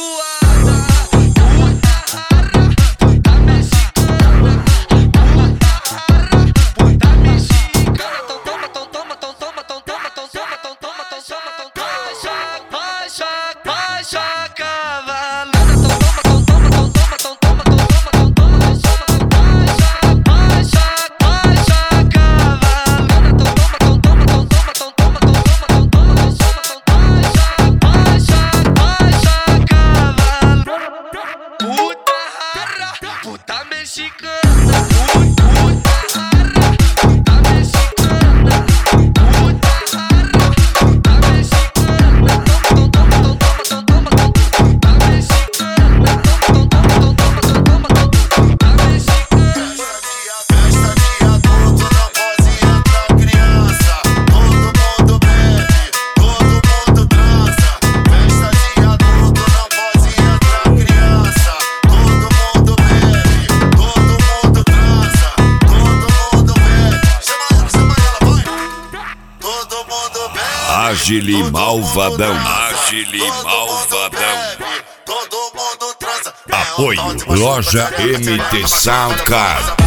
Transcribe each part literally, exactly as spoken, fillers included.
Agile Malvadão, Agile Malvadão. Todo mundo transa. Apoio Loja M T Soundcard.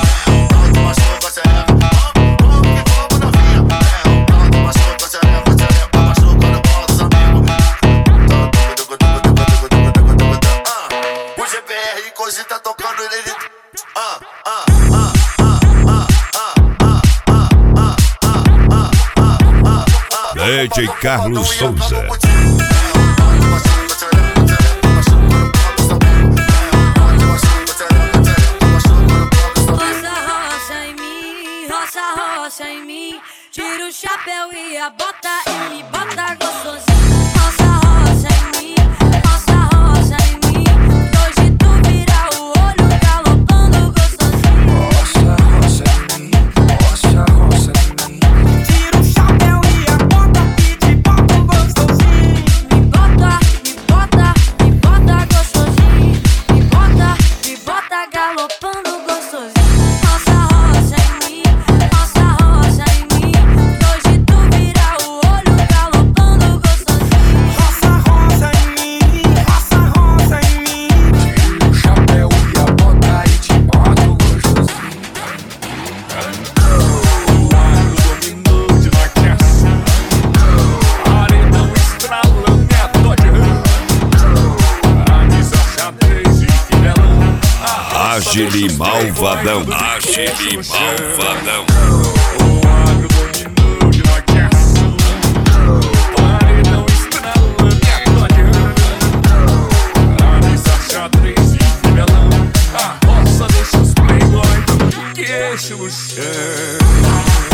O G P R Cozi tá tocando ele. Ah, ah. D J Carlos Souza. Roça, roça em mim, roça, roça em mim. Tira o chapéu e a bota e me bota gostosinho. Roça, roça em mim, roça, roça em mim. Hoje tu vira o olho galopando gostosinho. Roça, roça em mim, roça, roça em mim. Tira o chapéu e a bota e te bota gostosinho. Me bota, me bota, me bota gostosinho. Me bota, me bota galopando gostosinho. Roça, roça em mim, roça, roça em mim. Hoje tu vira o olho galopando gostosinho. Roça, roça em mim, roça, roça em mim. Tira o chapéu e a bota e te bota gostosinho. O ar dominou de laqueça. Paredão estralando é Dodge Ram. Anisa, xadrez e finelão. Agile Malvadão, Agile Malvadão. O agro dominou de laqueça. Paredão estralando é Dodge Ram. Anisa, xadrez e finelão. A roça deixa os playboy tudo que enche o chão.